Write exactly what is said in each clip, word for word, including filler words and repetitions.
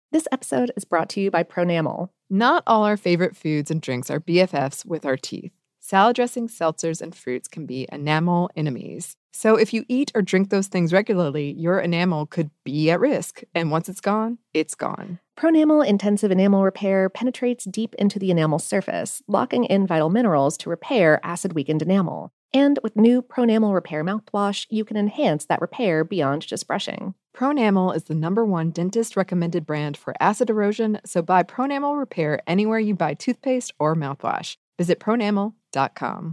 This episode is brought to you by Pronamel. Not all our favorite foods and drinks are B F Fs with our teeth. Salad dressings, seltzers, and fruits can be enamel enemies. So if you eat or drink those things regularly, your enamel could be at risk. And once it's gone, it's gone. Pronamel Intensive Enamel Repair penetrates deep into the enamel surface, locking in vital minerals to repair acid-weakened enamel. And with new Pronamel Repair mouthwash, you can enhance that repair beyond just brushing. Pronamel is the number one dentist-recommended brand for acid erosion, so buy Pronamel Repair anywhere you buy toothpaste or mouthwash. Visit pronamel dot com.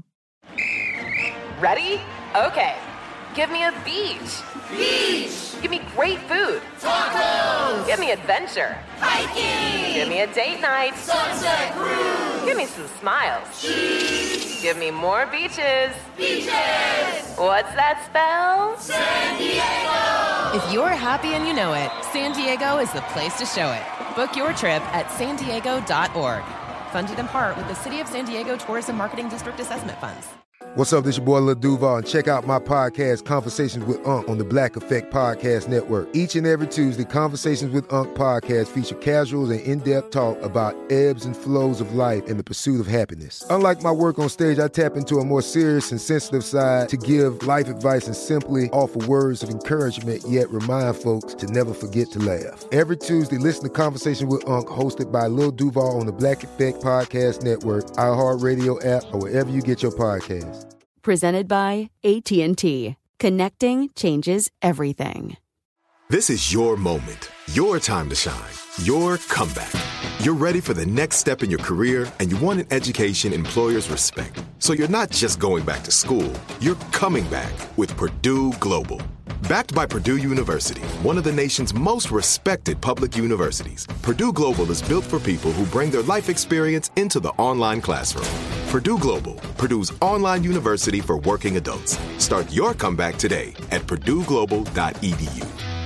Ready? Okay. Give me a beach. Beach! Give me great food. Tacos! Give me adventure. Hiking! Give me a date night. Sunset cruise! Give me some smiles. Cheese! Give me more beaches. Beaches! What's that spell? San Diego! If you're happy and you know it, San Diego is the place to show it. Book your trip at san diego dot org. Funded in part with the City of San Diego Tourism Marketing District Assessment Funds. What's up, this your boy Lil Duval, and check out my podcast, Conversations with Unc, on the Black Effect Podcast Network. Each and every Tuesday, Conversations with Unc podcast feature casuals and in-depth talk about ebbs and flows of life and the pursuit of happiness. Unlike my work on stage, I tap into a more serious and sensitive side to give life advice and simply offer words of encouragement, yet remind folks to never forget to laugh. Every Tuesday, listen to Conversation with Unc, hosted by Lil Duval on the Black Effect Podcast Network, iHeartRadio app, or wherever you get your podcasts. Presented by A T and T. Connecting changes everything. This is your moment, your time to shine, your comeback. You're ready for the next step in your career, and you want an education employers respect. So you're not just going back to school, you're coming back with Purdue Global. Backed by Purdue University, one of the nation's most respected public universities, Purdue Global is built for people who bring their life experience into the online classroom. Purdue Global, Purdue's online university for working adults. Start your comeback today at purdue global dot e d u.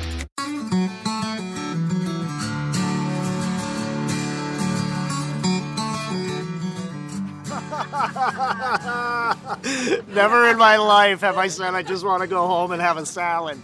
Never in my life have I said I just want to go home and have a salad.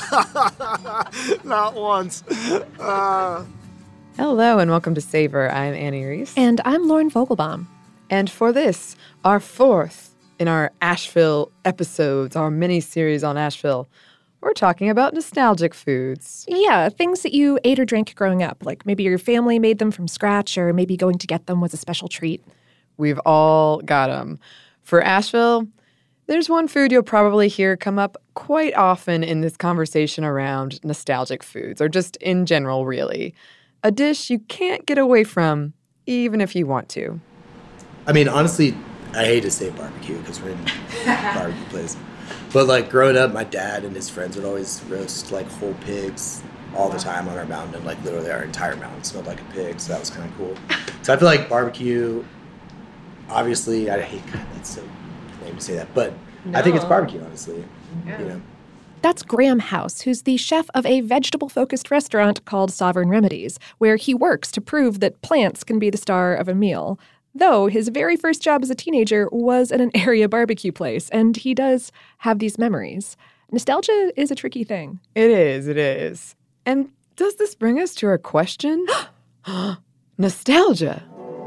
Not once. Uh... Hello and welcome to Savor. I'm Annie Reese. And I'm Lauren Vogelbaum. And for this, our fourth in our Asheville episodes, our mini-series on Asheville, we're talking about nostalgic foods. Yeah, things that you ate or drank growing up, like maybe your family made them from scratch or maybe going to get them was a special treat. We've all got them. For Asheville, there's one food you'll probably hear come up quite often in this conversation around nostalgic foods, or just in general, really. A dish you can't get away from, even if you want to. I mean, honestly, I hate to say barbecue because we're in a barbecue place. But, like, growing up, my dad and his friends would always roast, like, whole pigs all the time on our mountain. And, like, literally our entire mountain smelled like a pig, so that was kind of cool. So I feel like barbecue, obviously, I hate, God, that's so lame to say that. But no. I think it's barbecue, honestly, yeah. You know. That's Graham House, who's the chef of a vegetable-focused restaurant called Sovereign Remedies, where he works to prove that plants can be the star of a meal. Though his very first job as a teenager was at an area barbecue place, and he does have these memories. Nostalgia is a tricky thing. It is, it is. And does this bring us to our question? Nostalgia.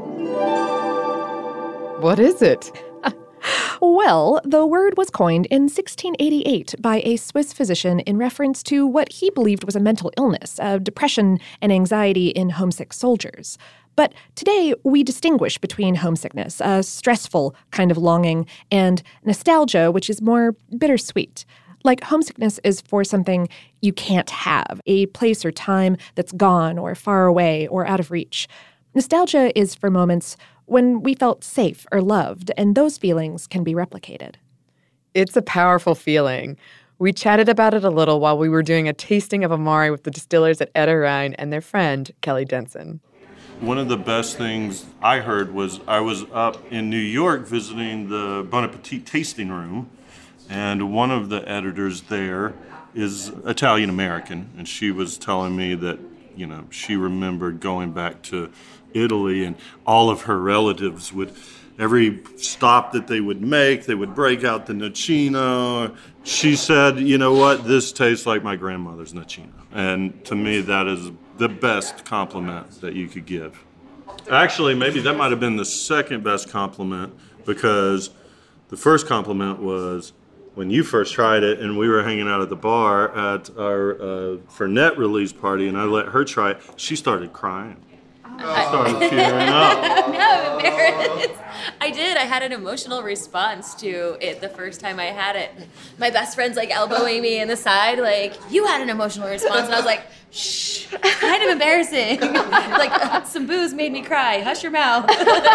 What is it? Well, the word was coined in sixteen eighty-eight by a Swiss physician in reference to what he believed was a mental illness, uh, depression and anxiety in homesick soldiers. But today, we distinguish between homesickness, a stressful kind of longing, and nostalgia, which is more bittersweet. Like homesickness is for something you can't have, a place or time that's gone or far away or out of reach. Nostalgia is for moments when we felt safe or loved, and those feelings can be replicated. It's a powerful feeling. We chatted about it a little while we were doing a tasting of Amari with the distillers at Etta Rhine and their friend, Kelly Denson. One of the best things I heard was I was up in New York visiting the Bon Appetit tasting room, and one of the editors there is Italian-American, and she was telling me that, you know, she remembered going back to Italy, and all of her relatives would, every stop that they would make, they would break out the Nocino. She said, you know what, this tastes like my grandmother's Nocino. And to me, that is the best compliment that you could give. Actually, maybe that might have been the second best compliment, because the first compliment was when you first tried it and we were hanging out at the bar at our uh, Fernet release party, and I let her try it. She started crying. She started tearing up. No, I'm embarrassed. I did. I had an emotional response to it the first time I had it. My best friend's like elbowing me in the side, like, you had an emotional response. And I was like, shh, kind of embarrassing. Like, uh, some booze made me cry. Hush your mouth.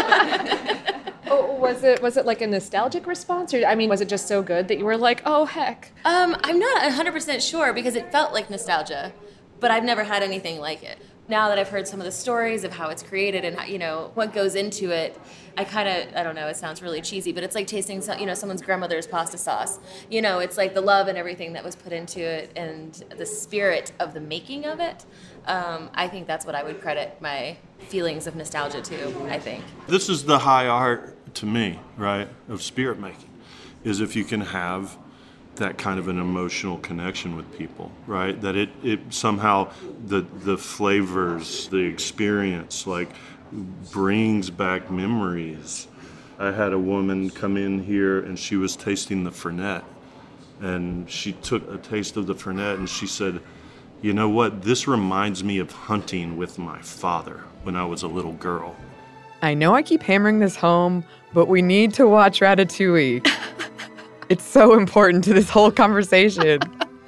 Oh, was it was it like a nostalgic response? Or, I mean, was it just so good that you were like, oh, heck? Um, I'm not one hundred percent sure because it felt like nostalgia, but I've never had anything like it. Now that I've heard some of the stories of how it's created and how, you know, what goes into it, I kind of, I don't know, it sounds really cheesy, but it's like tasting, some, you know, someone's grandmother's pasta sauce. You know, it's like the love and everything that was put into it and the spirit of the making of it. Um, I think that's what I would credit my feelings of nostalgia to, I think. This is the high art to me, right, of spirit making, is if you can have that kind of an emotional connection with people, right? That it, it somehow, the the flavors, the experience, like, brings back memories. I had a woman come in here and she was tasting the Fernet, and she took a taste of the Fernet and she said, you know what, this reminds me of hunting with my father when I was a little girl. I know I keep hammering this home, but we need to watch Ratatouille. It's so important to this whole conversation.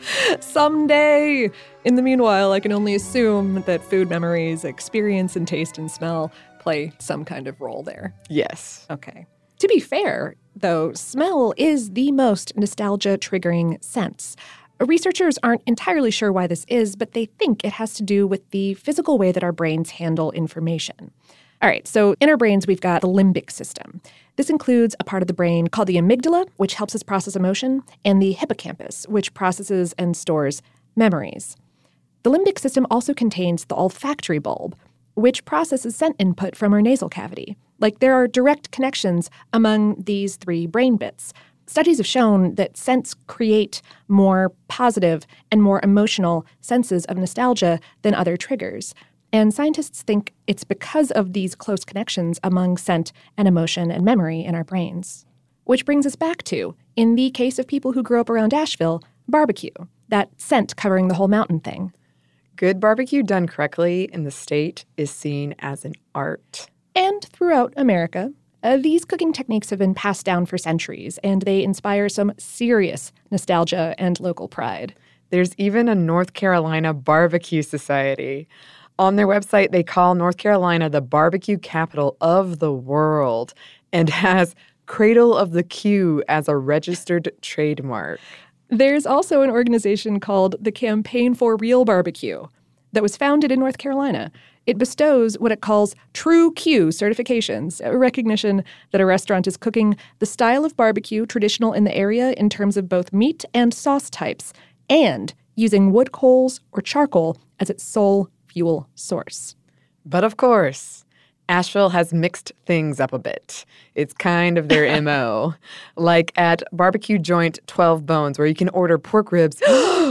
Someday. In the meanwhile, I can only assume that food memories, experience, and taste and smell play some kind of role there. Yes. Okay. To be fair, though, smell is the most nostalgia-triggering sense. Researchers aren't entirely sure why this is, but they think it has to do with the physical way that our brains handle information. All right, so in our brains, we've got the limbic system. This includes a part of the brain called the amygdala, which helps us process emotion, and the hippocampus, which processes and stores memories. The limbic system also contains the olfactory bulb, which processes scent input from our nasal cavity. Like, there are direct connections among these three brain bits. Studies have shown that scents create more positive and more emotional senses of nostalgia than other triggers. And scientists think it's because of these close connections among scent and emotion and memory in our brains. Which brings us back to, in the case of people who grew up around Asheville, barbecue, that scent covering the whole mountain thing. Good barbecue done correctly in the state is seen as an art. And throughout America, uh, these cooking techniques have been passed down for centuries, and they inspire some serious nostalgia and local pride. There's even a North Carolina Barbecue Society. On their website, they call North Carolina the barbecue capital of the world and has Cradle of the Q as a registered trademark. There's also an organization called the Campaign for Real Barbecue that was founded in North Carolina. It bestows what it calls True Q certifications, a recognition that a restaurant is cooking the style of barbecue traditional in the area in terms of both meat and sauce types, and using wood coals or charcoal as its sole fuel source. But of course, Asheville has mixed things up a bit. It's kind of their M O. Like at Barbecue Joint twelve Bones, where you can order pork ribs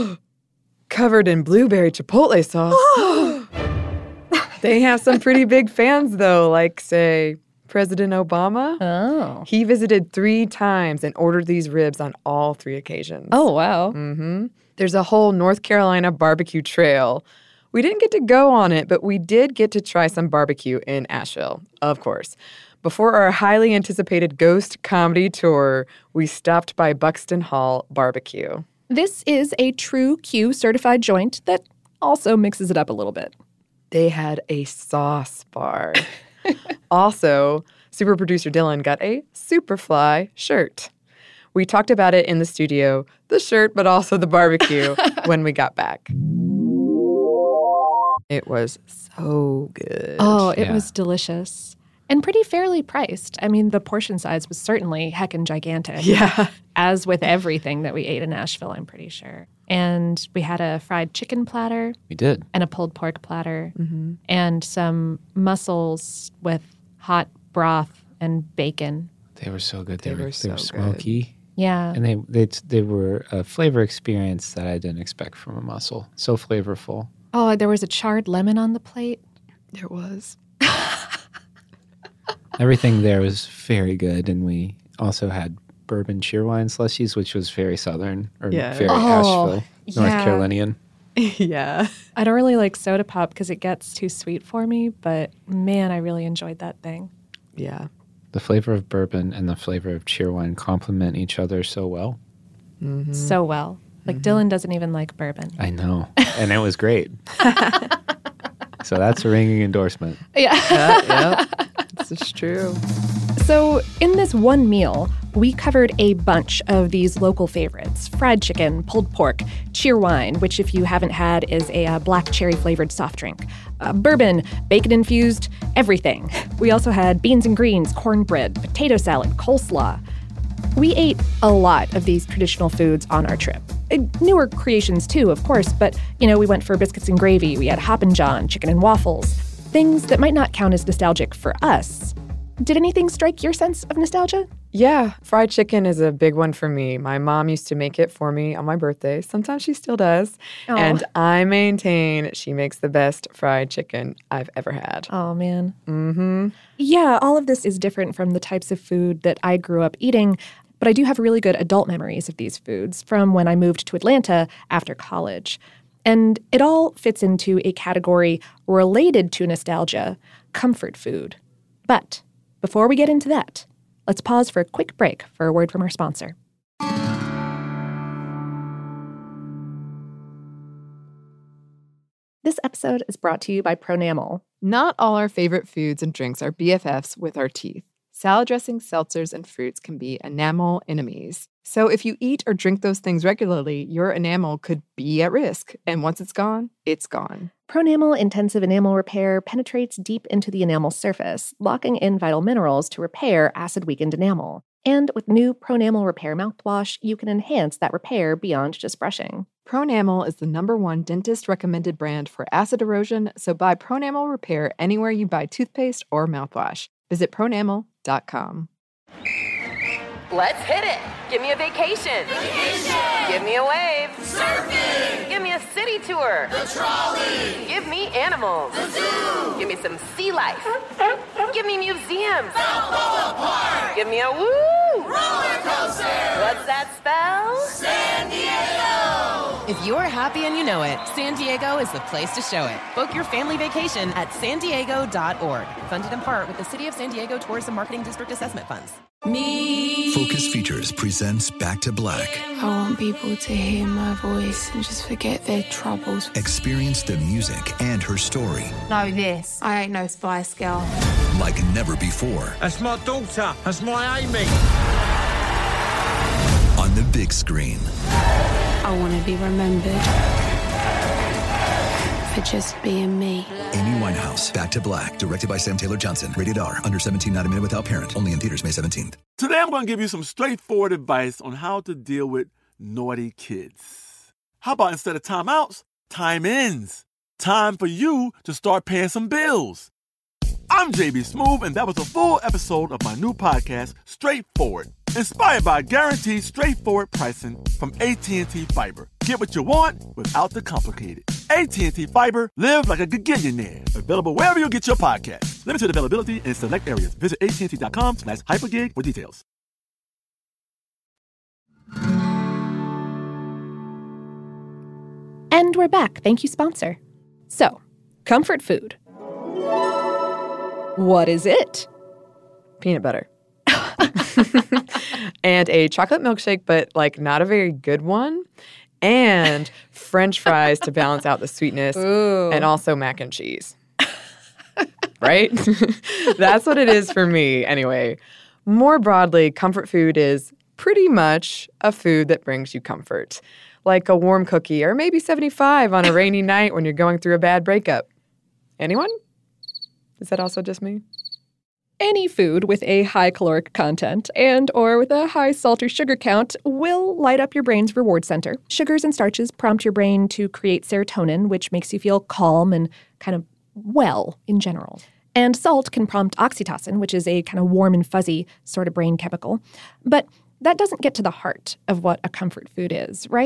covered in blueberry chipotle sauce. They have some pretty big fans, though, like, say, President Obama. Oh. He visited three times and ordered these ribs on all three occasions. Oh, wow. Mm-hmm. There's a whole North Carolina barbecue trail. We didn't get to go on it, but we did get to try some barbecue in Asheville, of course. Before our highly anticipated ghost comedy tour, we stopped by Buxton Hall Barbecue. This is a True Q certified joint that also mixes it up a little bit. They had a sauce bar. Also, super producer Dylan got a Superfly shirt. We talked about it in the studio, the shirt, but also the barbecue, when we got back. It was so good. Oh, it Yeah. was delicious. And pretty fairly priced. I mean, the portion size was certainly heckin' gigantic. Yeah. As with everything that we ate in Nashville, I'm pretty sure. And we had a fried chicken platter. We did. And a pulled pork platter. Mm-hmm. And some mussels with hot broth and bacon. They were so good. They, They were, were they so were good. smoky. Yeah. And they, they they were a flavor experience that I didn't expect from a mussel. So flavorful. Oh, there was a charred lemon on the plate. There was. Everything there was very good, and we also had bourbon cheerwine slushies, which was very Southern, or Yeah. very Oh, Asheville, North yeah. Carolinian. Yeah. I don't really like soda pop because it gets too sweet for me, but man, I really enjoyed that thing. Yeah. The flavor of bourbon and the flavor of cheerwine complement each other so well. Mm-hmm. So well. Like Dylan doesn't even like bourbon. I know. And it was great. So that's a ringing endorsement. Yeah. Yeah, yeah. This is true. So in this one meal, we covered a bunch of these local favorites: fried chicken, pulled pork, cheerwine, which if you haven't had is a uh, black cherry flavored soft drink, uh, bourbon, bacon infused, everything. We also had beans and greens, cornbread, potato salad, coleslaw. We ate a lot of these traditional foods on our trip. Uh, Newer creations too, of course, but, you know, we went for biscuits and gravy, we had Hoppin' John, chicken and waffles, things that might not count as nostalgic for us. Did anything strike your sense of nostalgia? Yeah, fried chicken is a big one for me. My mom used to make it for me on my birthday. Sometimes she still does. Oh. And I maintain she makes the best fried chicken I've ever had. Oh, man. Mm-hmm. Yeah, all of this is different from the types of food that I grew up eating, but I do have really good adult memories of these foods from when I moved to Atlanta after college. And it all fits into a category related to nostalgia: comfort food. But before we get into that, let's pause for a quick break for a word from our sponsor. This episode is brought to you by Pronamel. Not all our favorite foods and drinks are B F Fs with our teeth. Salad dressings, seltzers, and fruits can be enamel enemies. So if you eat or drink those things regularly, your enamel could be at risk. And once it's gone, it's gone. Pronamel Intensive Enamel Repair penetrates deep into the enamel surface, locking in vital minerals to repair acid-weakened enamel. And with new Pronamel Repair mouthwash, you can enhance that repair beyond just brushing. Pronamel is the number one dentist-recommended brand for acid erosion, so buy Pronamel Repair anywhere you buy toothpaste or mouthwash. Visit pronamel dot com. Let's hit it. Give me a vacation. Vacation. Give me a wave. Surfing. Give me a city tour. The trolley. Give me animals. The zoo. Give me some sea life. Give me museums. Balboa Park. Give me a woo. Roller coaster. What's that spell? San Diego. If you're happy and you know it, San Diego is the place to show it. Book your family vacation at san diego dot org. Funded in part with the City of San Diego Tourism Marketing District Assessment Funds. Me. Focus Features presents Back to Black. I want people to hear my voice and just forget their troubles. Experience the music and her story. Know this. I ain't no Spice Girl. Like never before. That's my daughter. That's my Amy. On the big screen. I want to be remembered for just being me. Amy Winehouse, Back to Black, directed by Sam Taylor Johnson. Rated R, under seventeen, not a minute without parent. Only in theaters May seventeenth. Today I'm going to give you some straightforward advice on how to deal with naughty kids. How about instead of timeouts, time ins? Time for you to start paying some bills. I'm J B Smoove, and that was a full episode of my new podcast, Straightforward, inspired by guaranteed straightforward pricing from A T and T Fiber. Get what you want without the complicated. A T and T Fiber, live like a gigillionaire. Available wherever you get your podcast. Limited availability in select areas. Visit A T and T dot com slash hypergig for details. And we're back. Thank you, sponsor. So, comfort food. What is it? Peanut butter. And a chocolate milkshake, but like not a very good one. And French fries to balance out the sweetness. Ooh. And also mac and cheese. Right? That's what it is for me. Anyway, more broadly, comfort food is pretty much a food that brings you comfort. Like a warm cookie or maybe seventy-five on a rainy night when you're going through a bad breakup. Anyone? Is that also just me? Any food with a high caloric content and or with a high salt or sugar count will light up your brain's reward center. Sugars and starches prompt your brain to create serotonin, which makes you feel calm and kind of well in general. And salt can prompt oxytocin, which is a kind of warm and fuzzy sort of brain chemical. But that doesn't get to the heart of what a comfort food is, right?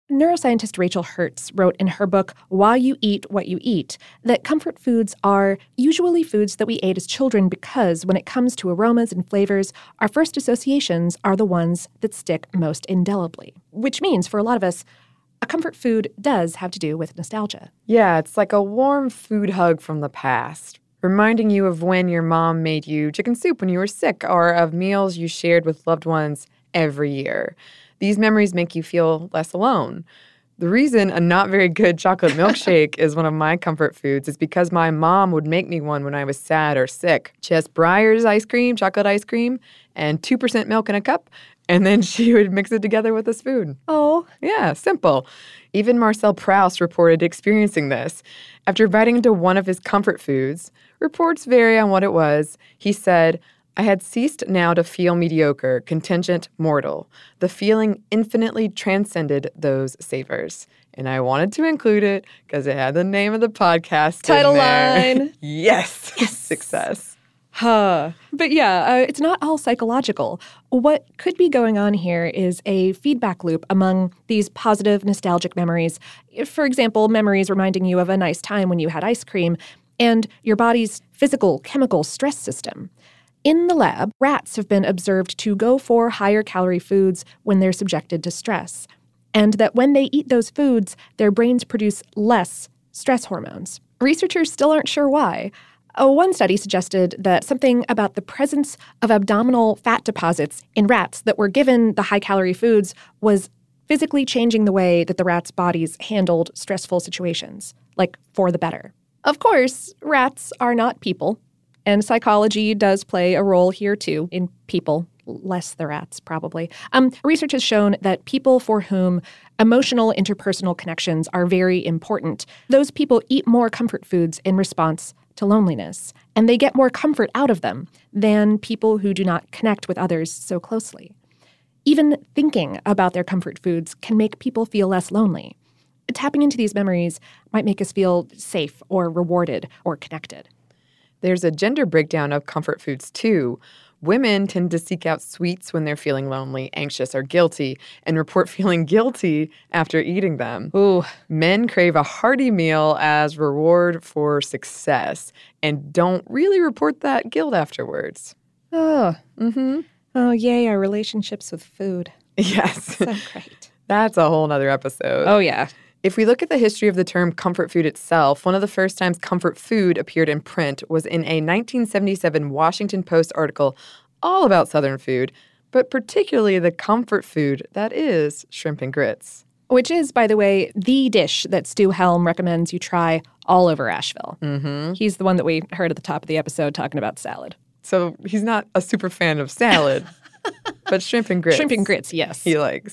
Neuroscientist Rachel Hertz wrote in her book, Why You Eat What You Eat, that comfort foods are usually foods that we ate as children because when it comes to aromas and flavors, our first associations are the ones that stick most indelibly. Which means, for a lot of us, a comfort food does have to do with nostalgia. Yeah, it's like a warm food hug from the past, reminding you of when your mom made you chicken soup when you were sick or of meals you shared with loved ones every year. These memories make you feel less alone. The reason a not very good chocolate milkshake is one of my comfort foods is because my mom would make me one when I was sad or sick. Just Breyer's ice cream, chocolate ice cream, and two percent milk in a cup, and then she would mix it together with a spoon. Oh. Yeah, simple. Even Marcel Proust reported experiencing this. After biting into one of his comfort foods, reports vary on what it was, he said, I had ceased now to feel mediocre, contingent, mortal. The feeling infinitely transcended those savors. And I wanted to include it because it had the name of the podcast Title in there. line. yes. yes. Success. Huh. But yeah, uh, it's not all psychological. What could be going on here is a feedback loop among these positive nostalgic memories. For example, memories reminding you of a nice time when you had ice cream and your body's physical chemical stress system. In the lab, rats have been observed to go for higher calorie foods when they're subjected to stress, and that when they eat those foods, their brains produce less stress hormones. Researchers still aren't sure why. Uh, one study suggested that something about the presence of abdominal fat deposits in rats that were given the high-calorie foods was physically changing the way that the rats' bodies handled stressful situations, like for the better. Of course, rats are not people. And psychology does play a role here, too, in people, less the rats, probably. Um, research has shown that people for whom emotional interpersonal connections are very important, those people eat more comfort foods in response to loneliness, and they get more comfort out of them than people who do not connect with others so closely. Even thinking about their comfort foods can make people feel less lonely. Tapping into these memories might make us feel safe or rewarded or connected. There's a gender breakdown of comfort foods, too. Women tend to seek out sweets when they're feeling lonely, anxious, or guilty, and report feeling guilty after eating them. Ooh. Men crave a hearty meal as reward for success and don't really report that guilt afterwards. Oh. Mm-hmm. Oh, yay, our relationships with food. Yes. So great. That's a whole nother episode. Oh, yeah. If we look at the history of the term comfort food itself, one of the first times comfort food appeared in print was in a nineteen seventy-seven Washington Post article all about Southern food, but particularly the comfort food that is shrimp and grits. Which is, by the way, the dish that Stu Helm recommends you try all over Asheville. Mm-hmm. He's the one that we heard at the top of the episode talking about salad. So he's not a super fan of salad, but shrimp and grits. Shrimp and grits, yes. He likes.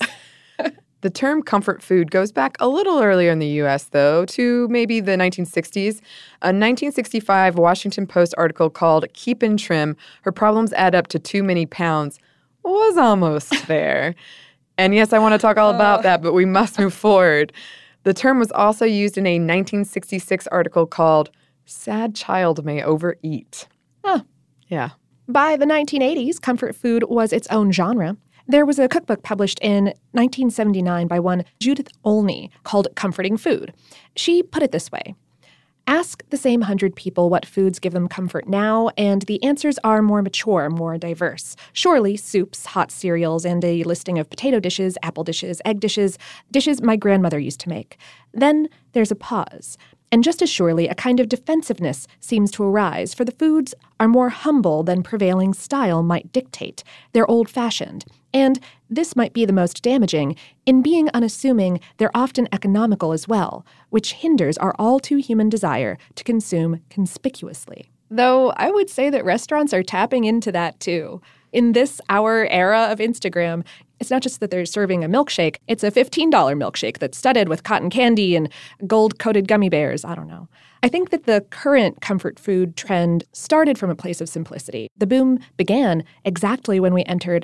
The term comfort food goes back a little earlier in the U S, though, to maybe the nineteen sixties. A nineteen sixty-five Washington Post article called Keepin' Trim, Her Problems Add Up to Too Many Pounds, was almost there. And yes, I want to talk all about that, but we must move forward. The term was also used in a nineteen sixty-six article called Sad Child May Overeat. Huh. Yeah. By the nineteen eighties, comfort food was its own genre. There was a cookbook published in nineteen seventy-nine by one Judith Olney called Comforting Food. She put it this way. Ask the same hundred people what foods give them comfort now, and the answers are more mature, more diverse. Surely soups, hot cereals, and a listing of potato dishes, apple dishes, egg dishes, dishes my grandmother used to make. Then there's a pause. And just as surely, a kind of defensiveness seems to arise, for the foods are more humble than prevailing style might dictate. They're old-fashioned. And this might be the most damaging. In being unassuming, they're often economical as well, which hinders our all-too-human desire to consume conspicuously. Though I would say that restaurants are tapping into that too. In this our era of Instagram, it's not just that they're serving a milkshake, it's a fifteen dollars milkshake that's studded with cotton candy and gold-coated gummy bears. I don't know. I think that the current comfort food trend started from a place of simplicity. The boom began exactly when we entered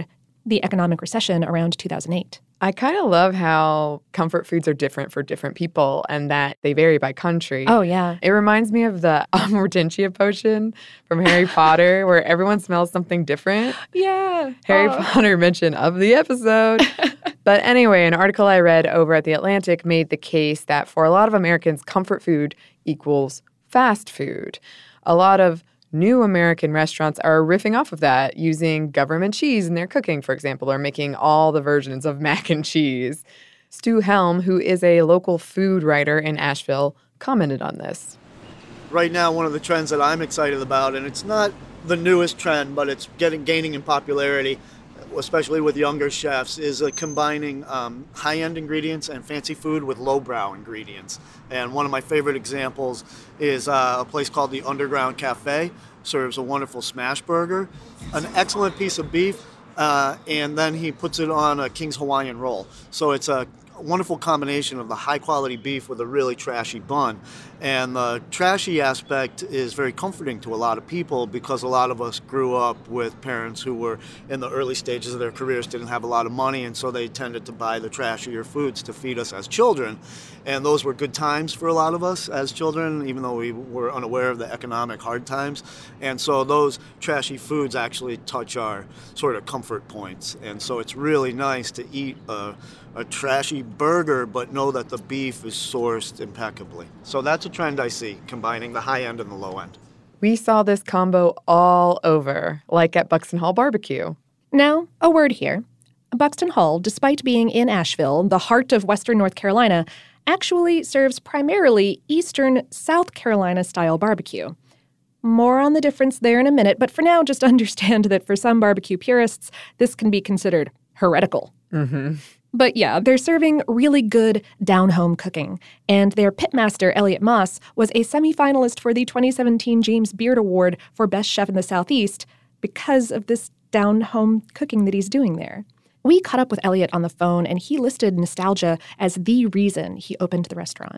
the economic recession around two thousand eight. I kind of love how comfort foods are different for different people and that they vary by country. Oh, yeah. It reminds me of the Hortensia potion from Harry Potter, where everyone smells something different. Yeah. Harry oh. Potter mention of the episode. But anyway, an article I read over at The Atlantic made the case that for a lot of Americans, comfort food equals fast food. A lot of new American restaurants are riffing off of that, using government cheese in their cooking, for example, or making all the versions of mac and cheese. Stu Helm, who is a local food writer in Asheville, commented on this. Right now, one of the trends that I'm excited about, and it's not the newest trend, but it's getting gaining in popularity, especially with younger chefs, is uh, combining um, high-end ingredients and fancy food with lowbrow ingredients. And one of my favorite examples is uh, a place called the Underground Cafe. Serves a wonderful smash burger, an excellent piece of beef, uh, and then he puts it on a King's Hawaiian roll. So it's a wonderful combination of the high-quality beef with a really trashy bun. And the trashy aspect is very comforting to a lot of people because a lot of us grew up with parents who were in the early stages of their careers, didn't have a lot of money, and so they tended to buy the trashier foods to feed us as children. And those were good times for a lot of us as children, even though we were unaware of the economic hard times. And so those trashy foods actually touch our sort of comfort points. And so it's really nice to eat a, a trashy burger, but know that the beef is sourced impeccably. So that's a trend I see, combining the high end and the low end. We saw this combo all over, like at Buxton Hall Barbecue. Now, a word here. Buxton Hall, despite being in Asheville, the heart of Western North Carolina, actually serves primarily Eastern South Carolina-style barbecue. More on the difference there in a minute, but for now, just understand that for some barbecue purists, this can be considered heretical. Mm-hmm. But yeah, they're serving really good down-home cooking, and their pitmaster, Elliot Moss, was a semifinalist for the twenty seventeen James Beard Award for Best Chef in the Southeast because of this down-home cooking that he's doing there. We caught up with Elliot on the phone, and he listed nostalgia as the reason he opened the restaurant.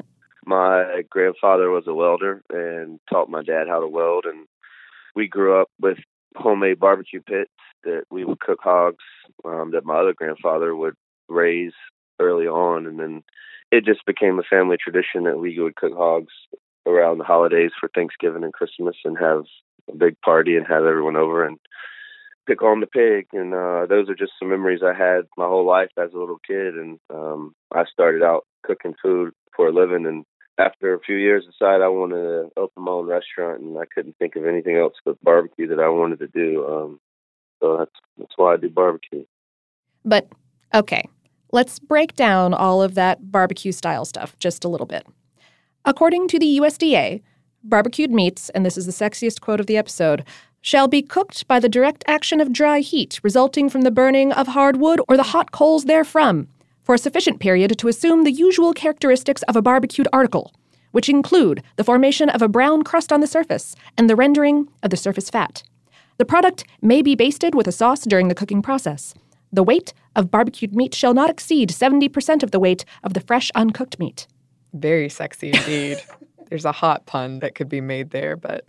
My grandfather was a welder and taught my dad how to weld, and we grew up with homemade barbecue pits that we would cook hogs um, that my other grandfather would raise early on, and then it just became a family tradition that we would cook hogs around the holidays for Thanksgiving and Christmas and have a big party and have everyone over and pick on the pig. And uh, those are just some memories I had my whole life as a little kid. And um, I started out cooking food for a living, and after a few years decided I wanted to open my own restaurant, and I couldn't think of anything else but barbecue that I wanted to do. Um, so that's that's why I do barbecue. But, okay, let's break down all of that barbecue-style stuff just a little bit. According to the U S D A, barbecued meats, and this is the sexiest quote of the episode, shall be cooked by the direct action of dry heat resulting from the burning of hard wood or the hot coals therefrom, for a sufficient period to assume the usual characteristics of a barbecued article, which include the formation of a brown crust on the surface and the rendering of the surface fat. The product may be basted with a sauce during the cooking process. The weight of barbecued meat shall not exceed seventy percent of the weight of the fresh uncooked meat. Very sexy indeed. There's a hot pun that could be made there, but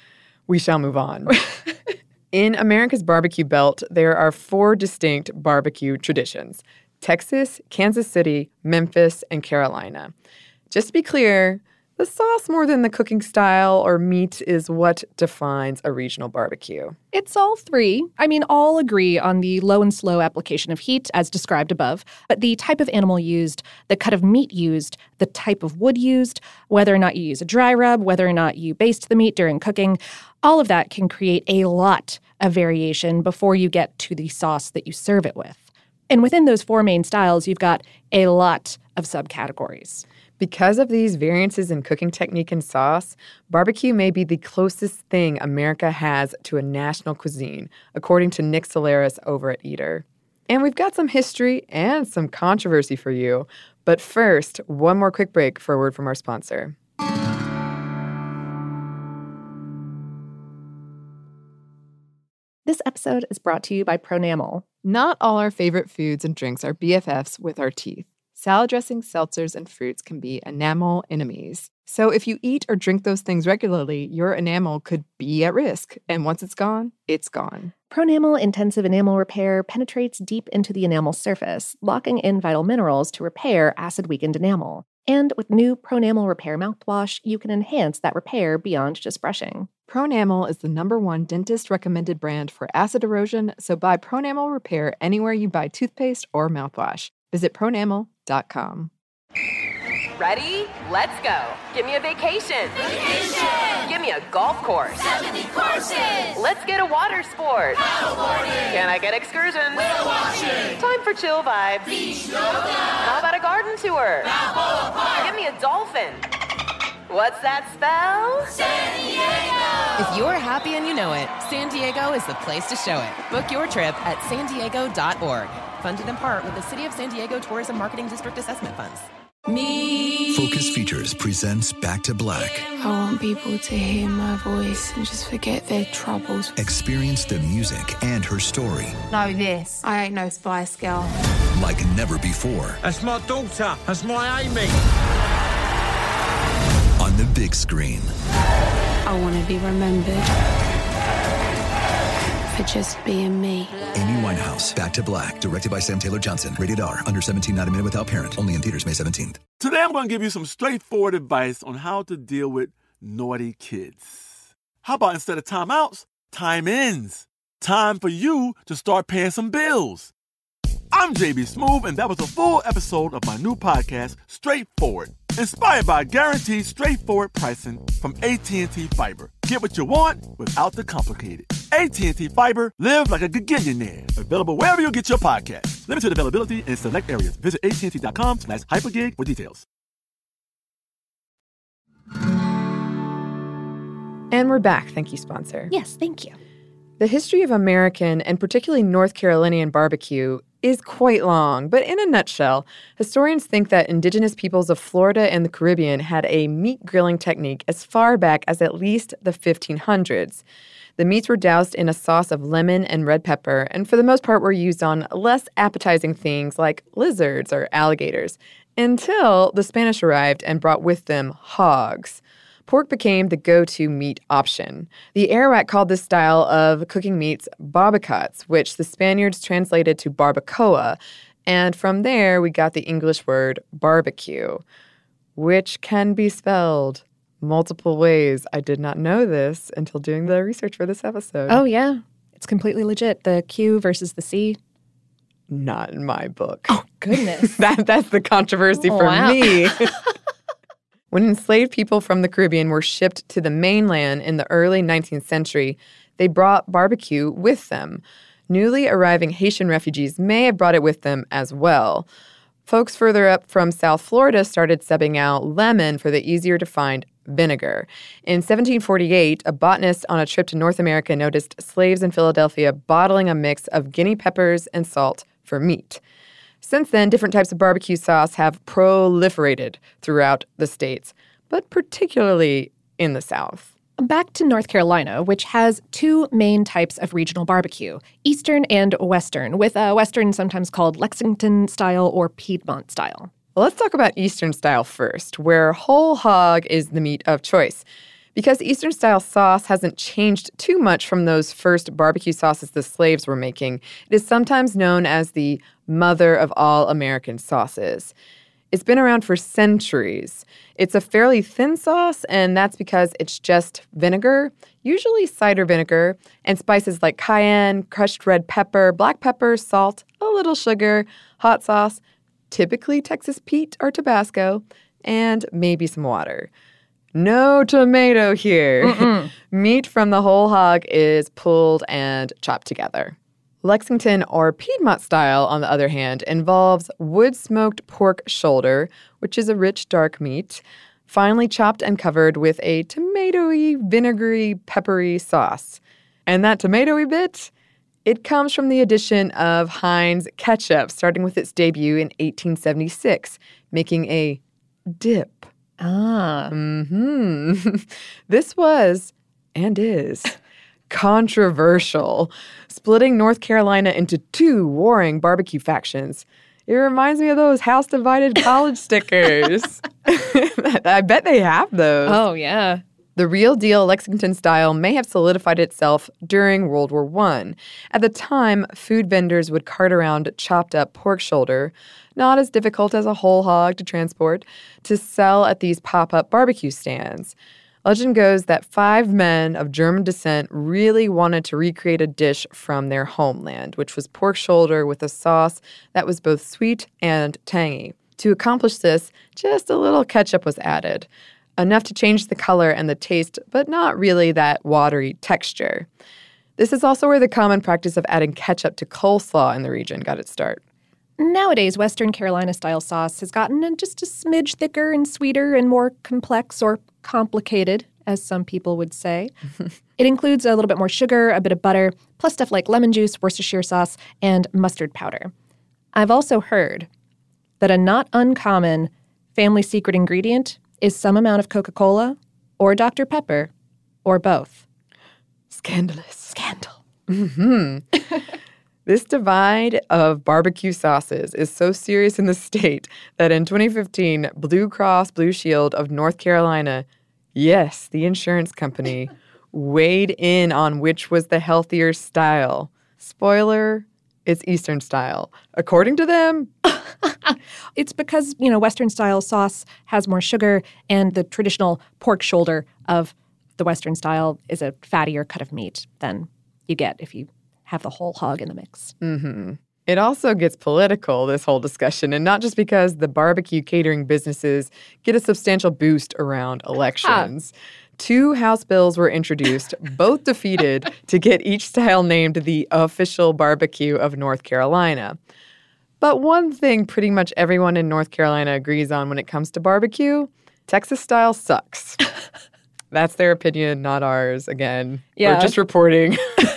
we shall move on. In America's barbecue belt, there are four distinct barbecue traditions: Texas, Kansas City, Memphis, and Carolina. Just to be clear, the sauce more than the cooking style or meat is what defines a regional barbecue. It's all three. I mean, all agree on the low and slow application of heat, as described above, but the type of animal used, the cut of meat used, the type of wood used, whether or not you use a dry rub, whether or not you baste the meat during cooking, all of that can create a lot of variation before you get to the sauce that you serve it with. And within those four main styles, you've got a lot of subcategories. Because of these variances in cooking technique and sauce, barbecue may be the closest thing America has to a national cuisine, according to Nick Solaris over at Eater. And we've got some history and some controversy for you. But first, one more quick break for a word from our sponsor. This episode is brought to you by Pronamel. Not all our favorite foods and drinks are B F Fs with our teeth. Salad dressings, seltzers, and fruits can be enamel enemies. So if you eat or drink those things regularly, your enamel could be at risk. And once it's gone, it's gone. Pronamel intensive enamel repair penetrates deep into the enamel surface, locking in vital minerals to repair acid-weakened enamel. And with new Pronamel Repair mouthwash, you can enhance that repair beyond just brushing. Pronamel is the number one dentist-recommended brand for acid erosion, so buy Pronamel Repair anywhere you buy toothpaste or mouthwash. Visit pronamel dot com. Ready? Let's go. Give me a vacation. Vacation! Give me a golf course. seventy courses! Let's get a water sport. Paddleboarding! Can I get excursions? Whale watching! Time for chill vibes. Beach yoga! How about a garden tour? Balboa Park! Give me a dolphin. What's that spell? San Diego! If you're happy and you know it, San Diego is the place to show it. Book your trip at san diego dot org. Funded in part with the City of San Diego Tourism Marketing District Assessment Funds. Me. Focus Features presents Back to Black. I want people to hear my voice and just forget their troubles. Experience the music and her story. Know this. I ain't no Spice Girl. Like never before. That's my daughter. That's my Amy. On the big screen. I want to be remembered for just being me. Amy Winehouse, Back to Black, directed by Sam Taylor Johnson. Rated R, under seventeen, not a minute without parent. Only in theaters May seventeenth. Today I'm going to give you some straightforward advice on how to deal with naughty kids. How about instead of timeouts, time ins? Time for you to start paying some bills. I'm J B Smoove, and that was a full episode of my new podcast, Straightforward, inspired by guaranteed straightforward pricing from A T and T Fiber. Get what you want without the complicated. A T and T Fiber, live like a gigillionaire. Available wherever you get your podcast. Limited availability in select areas. Visit A T and T dot com slash hypergig for details. And we're back. Thank you, sponsor. Yes, thank you. The history of American, and particularly North Carolinian barbecue, is quite long, but in a nutshell, historians think that indigenous peoples of Florida and the Caribbean had a meat grilling technique as far back as at least the fifteen hundreds. The meats were doused in a sauce of lemon and red pepper, and for the most part were used on less appetizing things like lizards or alligators, until the Spanish arrived and brought with them hogs. Pork became the go-to meat option. The Arawak called this style of cooking meats barbacots, which the Spaniards translated to barbacoa, and from there we got the English word barbecue, which can be spelled multiple ways. I did not know this until doing the research for this episode. Oh, yeah. It's completely legit. The Q versus the C. Not in my book. Oh, goodness. that That's the controversy for wow. me. When enslaved people from the Caribbean were shipped to the mainland in the early nineteenth century, they brought barbecue with them. Newly arriving Haitian refugees may have brought it with them as well. Folks further up from South Florida started subbing out lemon for the easier-to-find vinegar. In seventeen forty-eight, a botanist on a trip to North America noticed slaves in Philadelphia bottling a mix of guinea peppers and salt for meat. Since then, different types of barbecue sauce have proliferated throughout the states, but particularly in the South. Back to North Carolina, which has two main types of regional barbecue, Eastern and Western, with uh, Western sometimes called Lexington style or Piedmont style. Well, let's talk about Eastern style first, where whole hog is the meat of choice. Because Eastern style sauce hasn't changed too much from those first barbecue sauces the slaves were making, it is sometimes known as the mother of all American sauces. It's been around for centuries. It's a fairly thin sauce, and that's because it's just vinegar, usually cider vinegar, and spices like cayenne, crushed red pepper, black pepper, salt, a little sugar, hot sauce, typically Texas Pete or Tabasco, and maybe some water. No tomato here. Meat from the whole hog is pulled and chopped together. Lexington or Piedmont style, on the other hand, involves wood-smoked pork shoulder, which is a rich, dark meat, finely chopped and covered with a tomatoey, vinegary, peppery sauce. And that tomatoey bit, it comes from the addition of Heinz ketchup, starting with its debut in eighteen seventy-six, making a dip. Ah. Mm-hmm. This was, and is, controversial, splitting North Carolina into two warring barbecue factions. It reminds me of those house-divided college stickers. I bet they have those. Oh, yeah. The real deal Lexington style may have solidified itself during World War One. At the time, food vendors would cart around chopped up pork shoulder, not as difficult as a whole hog to transport, to sell at these pop-up barbecue stands. Legend goes that five men of German descent really wanted to recreate a dish from their homeland, which was pork shoulder with a sauce that was both sweet and tangy. To accomplish this, just a little ketchup was added. Enough to change the color and the taste, but not really that watery texture. This is also where the common practice of adding ketchup to coleslaw in the region got its start. Nowadays, Western Carolina-style sauce has gotten just a smidge thicker and sweeter and more complex or complicated, as some people would say. It includes a little bit more sugar, a bit of butter, plus stuff like lemon juice, Worcestershire sauce, and mustard powder. I've also heard that a not uncommon family secret ingredient is some amount of Coca-Cola or Doctor Pepper or both. Scandalous. Scandal. Mm-hmm. This divide of barbecue sauces is so serious in the state that in twenty fifteen, Blue Cross Blue Shield of North Carolina, yes, the insurance company, weighed in on which was the healthier style. Spoiler, it's Eastern style. According to them, it's because, you know, Western-style sauce has more sugar, and the traditional pork shoulder of the Western style is a fattier cut of meat than you get if you have the whole hog in the mix. Mm-hmm. It also gets political, this whole discussion, and not just because the barbecue catering businesses get a substantial boost around elections. Two House bills were introduced, both defeated, to get each style named the official barbecue of North Carolina. But one thing pretty much everyone in North Carolina agrees on when it comes to barbecue, Texas style sucks. That's their opinion, not ours. Again, yeah. We're just reporting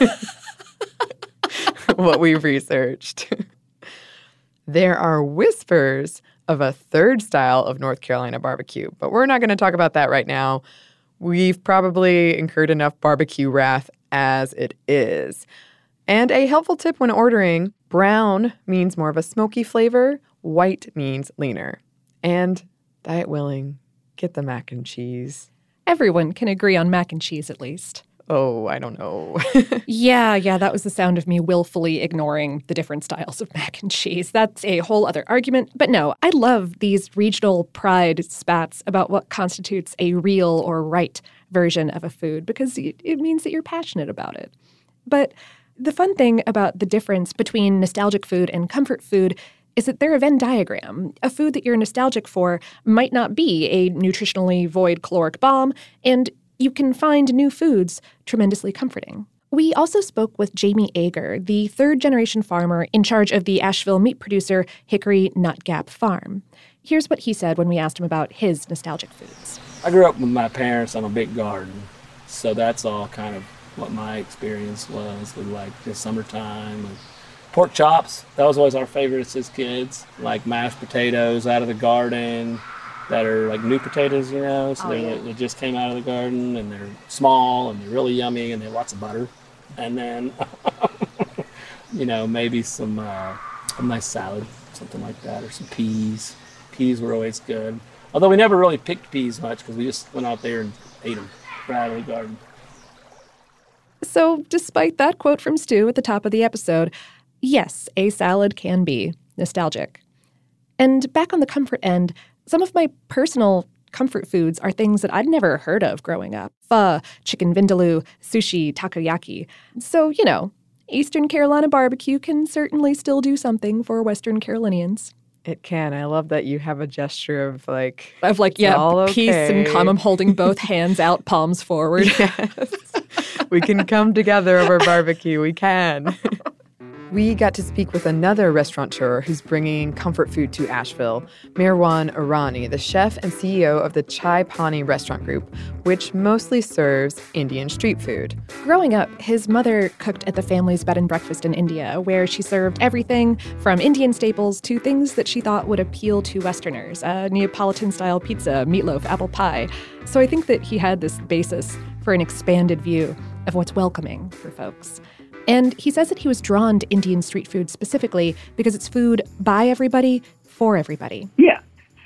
what we've researched. There are whispers of a third style of North Carolina barbecue, but we're not going to talk about that right now. We've probably incurred enough barbecue wrath as it is. And a helpful tip when ordering, brown means more of a smoky flavor, white means leaner. And diet willing, get the mac and cheese. Everyone can agree on mac and cheese at least. Oh, I don't know. yeah, yeah, that was the sound of me willfully ignoring the different styles of mac and cheese. That's a whole other argument. But no, I love these regional pride spats about what constitutes a real or right version of a food because it, it means that you're passionate about it. But the fun thing about the difference between nostalgic food and comfort food is that they're a Venn diagram. A food that you're nostalgic for might not be a nutritionally void caloric bomb, and you can find new foods tremendously comforting. We also spoke with Jamie Ager, the third-generation farmer in charge of the Asheville meat producer Hickory Nut Gap Farm. Here's what he said when we asked him about his nostalgic foods. I grew up with my parents on a big garden, so that's all kind of what my experience was with like the summertime. And pork chops, that was always our favorites as kids, like mashed potatoes out of the garden that are like new potatoes, you know, so oh, yeah. they just came out of the garden and they're small and they're really yummy and they have lots of butter. And then, you know, maybe some uh, a nice salad, something like that, or some peas. Peas were always good. Although we never really picked peas much because we just went out there and ate them right out of the garden. So despite that quote from Stu at the top of the episode, yes, a salad can be nostalgic. And back on the comfort end, some of my personal comfort foods are things that I'd never heard of growing up. Pho, chicken vindaloo, sushi, takoyaki. So, you know, Eastern Carolina barbecue can certainly still do something for Western Carolinians. It can. I love that you have a gesture of like... Of like, yeah, okay. peace and calm. I'm holding both hands out, palms forward. Yes. We can come together over barbecue. We can. We got to speak with another restaurateur who's bringing comfort food to Asheville, Mirwan Irani, the chef and C E O of the Chai Pani Restaurant Group, which mostly serves Indian street food. Growing up, his mother cooked at the family's bed and breakfast in India, where she served everything from Indian staples to things that she thought would appeal to Westerners, uh, Neapolitan-style pizza, meatloaf, apple pie. So I think that he had this basis for an expanded view of what's welcoming for folks. And he says that he was drawn to Indian street food specifically because it's food by everybody, for everybody. Yeah. So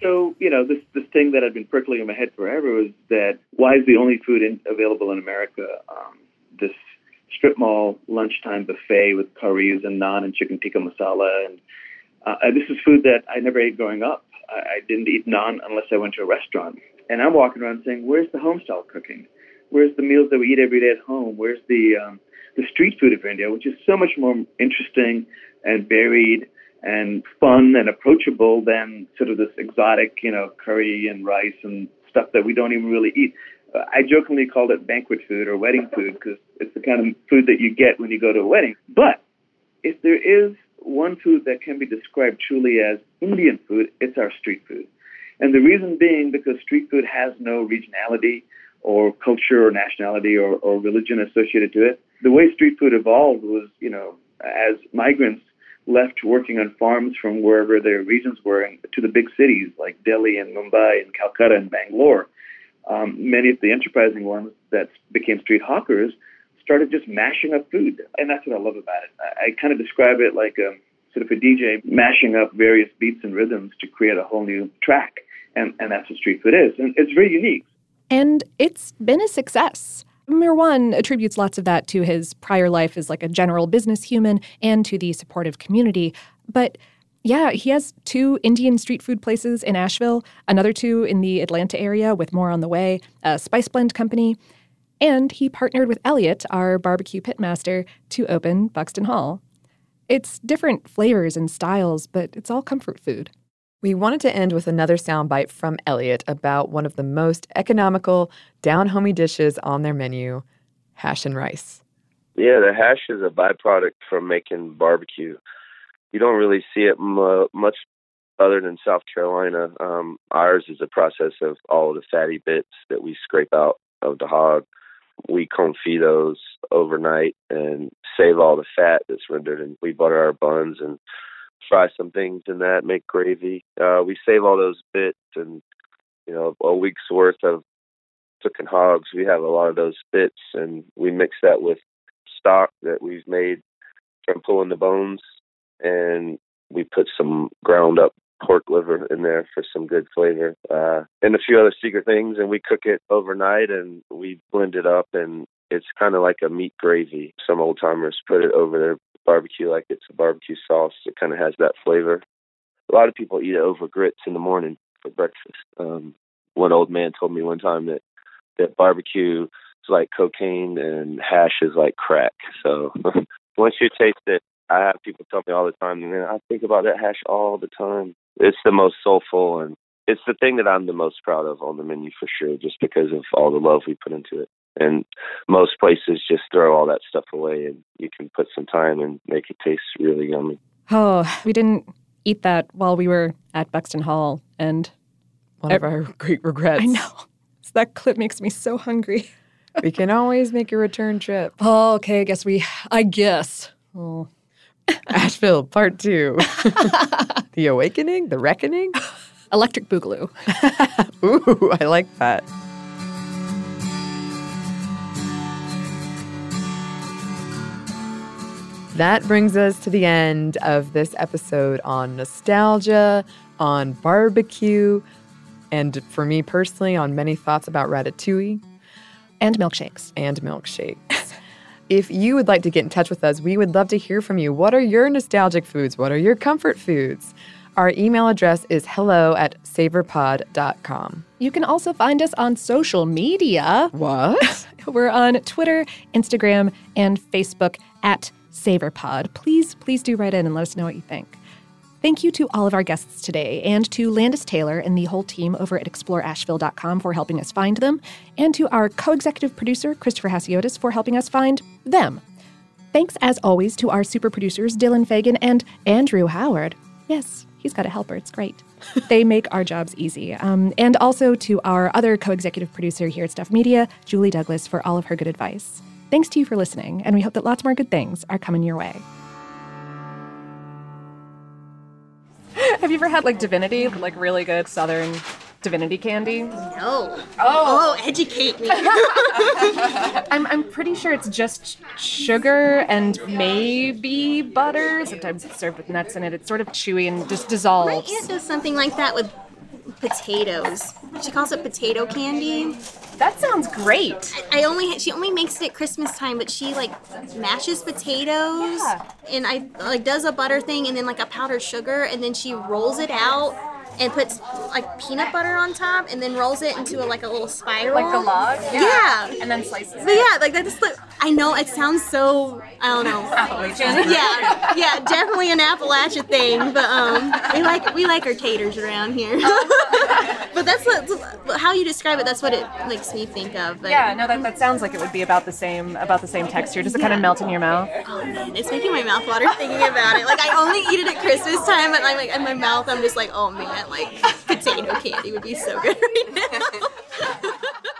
So, you know, this this thing that had been prickling in my head forever was that why is the only food in, available in America um, this strip mall lunchtime buffet with curries and naan and chicken tikka masala? And uh, this is food that I never ate growing up. I, I didn't eat naan unless I went to a restaurant. And I'm walking around saying, where's the home-style cooking? Where's the meals that we eat every day at home? Where's the um, the street food of India, which is so much more interesting and varied and fun and approachable than sort of this exotic, you know, curry and rice and stuff that we don't even really eat. Uh, I jokingly called it banquet food or wedding food because it's the kind of food that you get when you go to a wedding. But if there is one food that can be described truly as Indian food, it's our street food. And the reason being because street food has no regionality or culture or nationality or, or religion associated to it. The way street food evolved was, you know, as migrants left working on farms from wherever their regions were to the big cities like Delhi and Mumbai and Calcutta and Bangalore. Um, many of the enterprising ones that became street hawkers started just mashing up food. And that's what I love about it. I, I kind of describe it like a sort of a D J mashing up various beats and rhythms to create a whole new track. And, and that's what street food is. And it's very unique. And it's been a success. Mirwan attributes lots of that to his prior life as like a general business human and to the supportive community. But yeah, he has two Indian street food places in Asheville, another two in the Atlanta area with more on the way, a spice blend company. And he partnered with Elliot, our barbecue pitmaster, to open Buxton Hall. It's different flavors and styles, but it's all comfort food. We wanted to end with another soundbite from Elliot about one of the most economical, down-homey dishes on their menu, hash and rice. Yeah, the hash is a byproduct from making barbecue. You don't really see it m- much other than South Carolina. Um, ours is a process of all of the fatty bits that we scrape out of the hog. We confit those overnight and save all the fat that's rendered, and we butter our buns and fry some things in that, make gravy. Uh, we save all those bits and, you know, a week's worth of cooking hogs. We have a lot of those bits, and we mix that with stock that we've made from pulling the bones, and we put some ground up pork liver in there for some good flavor, uh, and a few other secret things, and we cook it overnight, and we blend it up, and it's kind of like a meat gravy. Some old-timers put it over their barbecue like it's a barbecue sauce. It kind of has that flavor. A lot of people eat it over grits in the morning for breakfast. Um, one old man told me one time that, that barbecue is like cocaine and hash is like crack. So once you taste it, I have people tell me all the time, man, I think about that hash all the time. It's the most soulful, and it's the thing that I'm the most proud of on the menu for sure, just because of all the love we put into it. And most places just throw all that stuff away, and you can put some time and make it taste really yummy. Oh, we didn't eat that while we were at Buxton Hall, and one of our great regrets. I know. So that clip makes me so hungry. We can always make a return trip. Oh, okay. I guess we, I guess. Oh. Asheville, part two. The Awakening? The Reckoning? Electric Boogaloo. Ooh, I like that. That brings us to the end of this episode on nostalgia, on barbecue, and for me personally, on many thoughts about ratatouille. And milkshakes. And milkshakes. If you would like to get in touch with us, we would love to hear from you. What are your nostalgic foods? What are your comfort foods? Our email address is hello at savorpod dot com. You can also find us on social media. What? We're on Twitter, Instagram, and Facebook at SavorPod. Please, please do write in and let us know what you think. Thank you to all of our guests today, and to Landis Taylor and the whole team over at explore asheville dot com for helping us find them, and to our co-executive producer, Christopher Hasiotis, for helping us find them. Thanks, as always, to our super producers, Dylan Fagan and Andrew Howard. Yes, he's got a helper. It's great. They make our jobs easy. Um, and also to our other co-executive producer here at Stuff Media, Julie Douglas, for all of her good advice. Thanks to you for listening, and we hope that lots more good things are coming your way. Have you ever had, like, Divinity, like really good Southern Divinity candy? No. Oh, oh educate me. I'm I'm pretty sure it's just sugar and maybe butter. Sometimes it's served with nuts in it. It's sort of chewy and just dissolves. My aunt does something like that with potatoes. She calls it potato candy. That sounds great. I, I only she only makes it at Christmas time, but she like mashes potatoes Yeah. and I like does a butter thing and then like a powdered sugar and then she rolls it out and puts like peanut butter on top and then rolls it into a, like a little spiral. Like the log? Yeah. Yeah. And then slices But it. yeah, like that's like I know it sounds so I don't know. Appalachian. Yeah, yeah, definitely an Appalachia thing, but um, we like we like our taters around here. But that's what how you describe it. That's what it makes me think of. But, Yeah, no, that, that sounds like it would be about the same about the same texture. Does it kind of Yeah. melt in your mouth? Oh man, it's making my mouth water thinking about it. Like I only eat it at Christmas time, but I'm like in my mouth, I'm just like, oh man, like potato candy would be so good right now.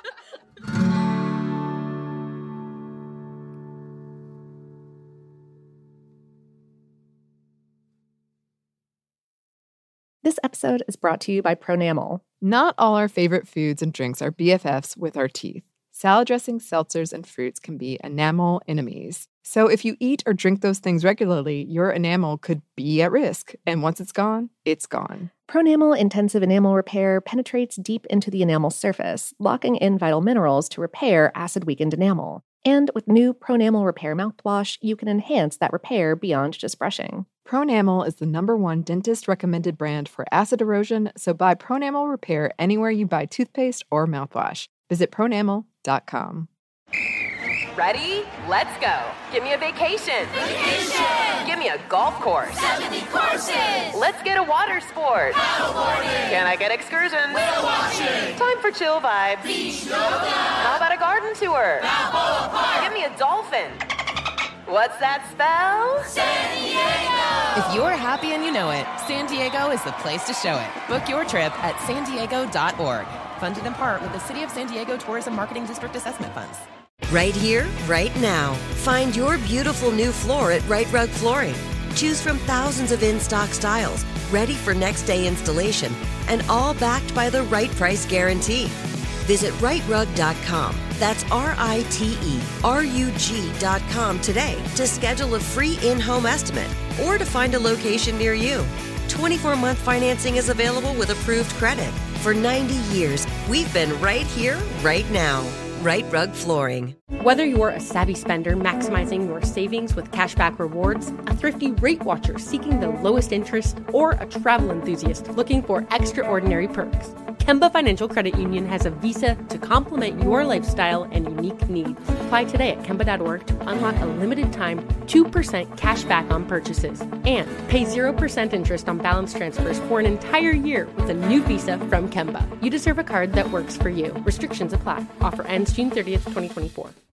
This episode is brought to you by Pronamel. Not all our favorite foods and drinks are B F Fs with our teeth. Salad dressings, seltzers, and fruits can be enamel enemies. So if you eat or drink those things regularly, your enamel could be at risk. And once it's gone, it's gone. Pronamel Intensive Enamel Repair penetrates deep into the enamel surface, locking in vital minerals to repair acid-weakened enamel. And with new Pronamel Repair mouthwash, you can enhance that repair beyond just brushing. Pronamel is the number one dentist-recommended brand for acid erosion, so buy Pronamel Repair anywhere you buy toothpaste or mouthwash. Visit pronamel dot com. Ready? Let's go. Give me a vacation. Vacation! Give me a golf course. seventy courses! Let's get a water sport. Paddleboarding! Can I get excursions? Whale watching! Time for chill vibes. Beach yoga! How about a garden tour? Balboa Park! Give me a dolphin. What's that spell? San Diego! If you're happy and you know it, San Diego is the place to show it. Book your trip at san diego dot org. Funded in part with the City of San Diego Tourism Marketing District Assessment Funds. Right here, right now. Find your beautiful new floor at Right Rug Flooring. Choose from thousands of in-stock styles, ready for next day installation, and all backed by the right price guarantee. Visit right rug dot com. That's R I T E R U G dot com today to schedule a free in-home estimate or to find a location near you. twenty-four month financing is available with approved credit. For ninety years, we've been right here, right now. Right Rug Flooring. Whether you're a savvy spender maximizing your savings with cashback rewards, a thrifty rate watcher seeking the lowest interest, or a travel enthusiast looking for extraordinary perks, Kemba Financial Credit Union has a visa to complement your lifestyle and unique needs. Apply today at kemba dot org to unlock a limited time two percent cash back on purchases and pay zero percent interest on balance transfers for an entire year with a new visa from Kemba. You deserve a card that works for you. Restrictions apply. Offer ends June thirtieth, twenty twenty-four.